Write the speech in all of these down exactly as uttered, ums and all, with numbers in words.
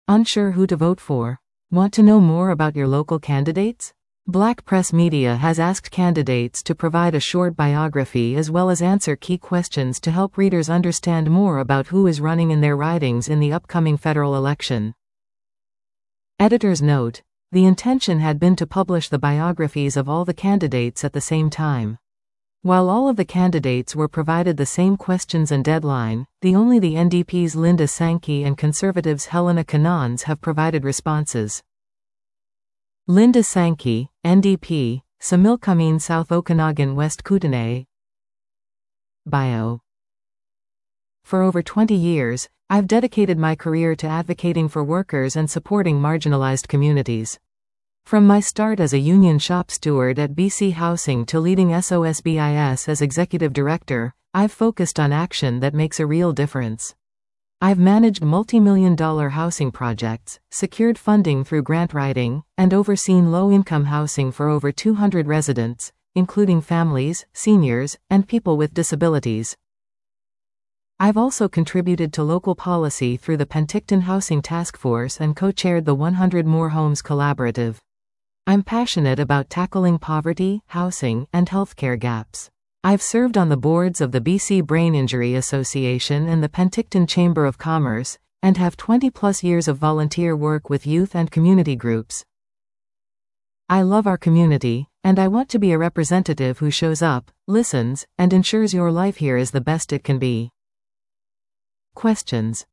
Unsure who to vote for? Want to know more about your local candidates? Black Press Media has asked candidates to provide a short biography as well as answer key questions to help readers understand more about who is running in their ridings in the upcoming federal election. Editor's note: the intention had been to publish the biographies of all the candidates at the same time. While all of the candidates were provided the same questions and deadline, the only the N D P's Linda Sankey and Conservatives' Helena Canons have provided responses. Linda Sankey, N D P, Similkameen South Okanagan West Kootenay. Bio. For over twenty years, I've dedicated my career to advocating for workers and supporting marginalized communities. From my start as a union shop steward at B C Housing to leading S O S B I S as executive director, I've focused on action that makes a real difference. I've managed multi-million dollar housing projects, secured funding through grant writing, and overseen low-income housing for over two hundred residents, including families, seniors, and people with disabilities. I've also contributed to local policy through the Penticton Housing Task Force and co-chaired the one hundred More Homes Collaborative. I'm passionate about tackling poverty, housing, and healthcare gaps. I've served on the boards of the B C Brain Injury Association and the Penticton Chamber of Commerce, and have twenty plus years of volunteer work with youth and community groups. I love our community, and I want to be a representative who shows up, listens, and ensures your life here is the best it can be. Questions.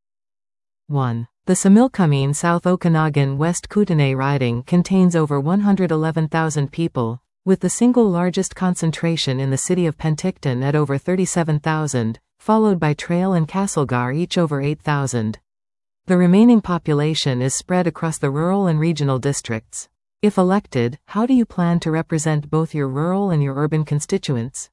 one. The Similkameen South Okanagan West Kootenay riding contains over one hundred eleven thousand people, with the single largest concentration in the city of Penticton at over thirty-seven thousand, followed by Trail and Castlegar each over eight thousand. The remaining population is spread across the rural and regional districts. If elected, how do you plan to represent both your rural and your urban constituents?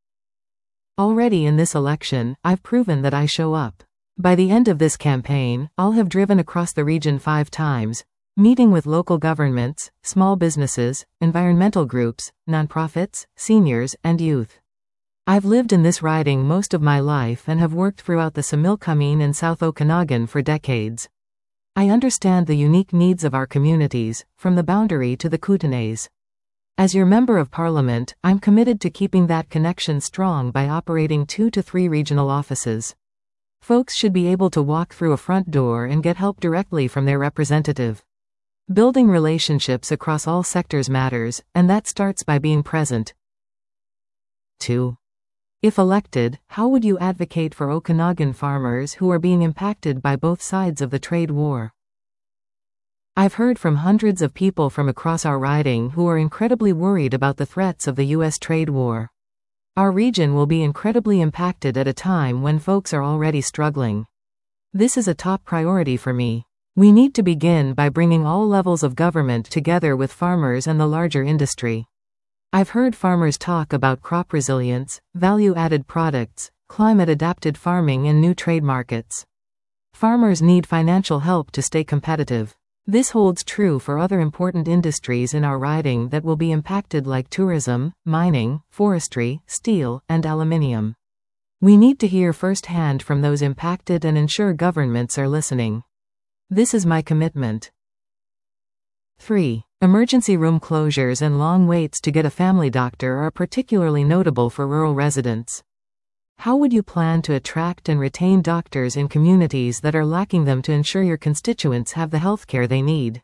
Already in this election, I've proven that I show up. By the end of this campaign, I'll have driven across the region five times, meeting with local governments, small businesses, environmental groups, nonprofits, seniors, and youth. I've lived in this riding most of my life and have worked throughout the Similkameen and South Okanagan for decades. I understand the unique needs of our communities, from the boundary to the Kootenays. As your Member of Parliament, I'm committed to keeping that connection strong by operating two to three regional offices. Folks should be able to walk through a front door and get help directly from their representative. Building relationships across all sectors matters, and that starts by being present. two. If elected, how would you advocate for Okanagan farmers who are being impacted by both sides of the trade war? I've heard from hundreds of people from across our riding who are incredibly worried about the threats of the U S trade war. Our region will be incredibly impacted at a time when folks are already struggling. This is a top priority for me. We need to begin by bringing all levels of government together with farmers and the larger industry. I've heard farmers talk about crop resilience, value-added products, climate-adapted farming and new trade markets. Farmers need financial help to stay competitive. This holds true for other important industries in our riding that will be impacted like tourism, mining, forestry, steel, and aluminium. We need to hear firsthand from those impacted and ensure governments are listening. This is my commitment. three. Emergency room closures and long waits to get a family doctor are particularly notable for rural residents. How would you plan to attract and retain doctors in communities that are lacking them to ensure your constituents have the healthcare they need?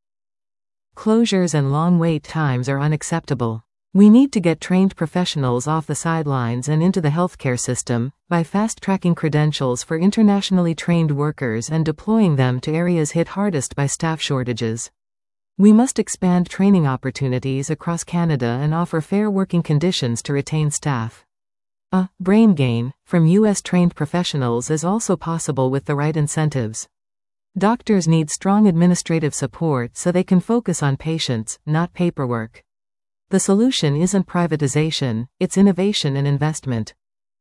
Closures and long wait times are unacceptable. We need to get trained professionals off the sidelines and into the healthcare system, by fast-tracking credentials for internationally trained workers and deploying them to areas hit hardest by staff shortages. We must expand training opportunities across Canada and offer fair working conditions to retain staff. A brain gain from U S trained professionals is also possible with the right incentives. Doctors need strong administrative support so they can focus on patients, not paperwork. The solution isn't privatization, it's innovation and investment.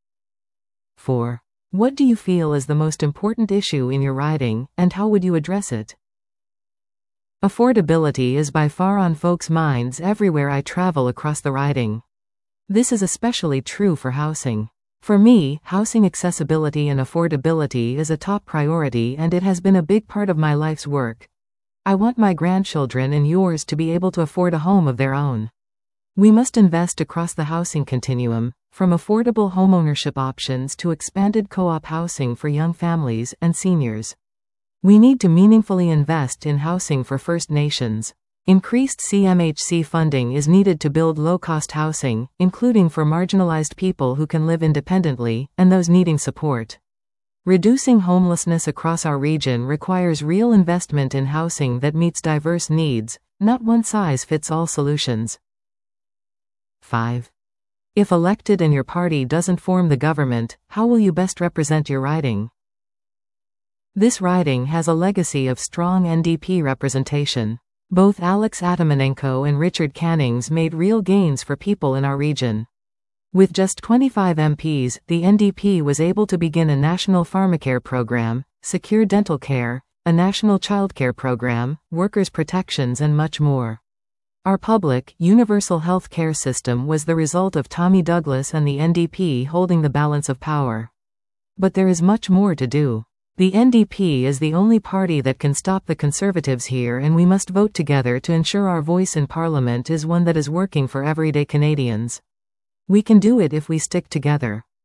four. What do you feel is the most important issue in your riding, and how would you address it? Affordability is by far on folks' minds everywhere I travel across the riding. This is especially true for housing. For me, housing accessibility and affordability is a top priority, and it has been a big part of my life's work. I want my grandchildren and yours to be able to afford a home of their own. We must invest across the housing continuum, from affordable homeownership options to expanded co-op housing for young families and seniors. We need to meaningfully invest in housing for First Nations. Increased C M H C funding is needed to build low-cost housing, including for marginalized people who can live independently, and those needing support. Reducing homelessness across our region requires real investment in housing that meets diverse needs, not one-size-fits-all solutions. five. If elected and your party doesn't form the government, how will you best represent your riding? This riding has a legacy of strong N D P representation. Both Alex Atamanenko and Richard Cannings made real gains for people in our region. With just twenty-five M Ps, the N D P was able to begin a national pharmacare program, secure dental care, a national childcare program, workers' protections, and much more. Our public, universal health care system was the result of Tommy Douglas and the N D P holding the balance of power. But there is much more to do. The N D P is the only party that can stop the Conservatives here, and we must vote together to ensure our voice in Parliament is one that is working for everyday Canadians. We can do it if we stick together.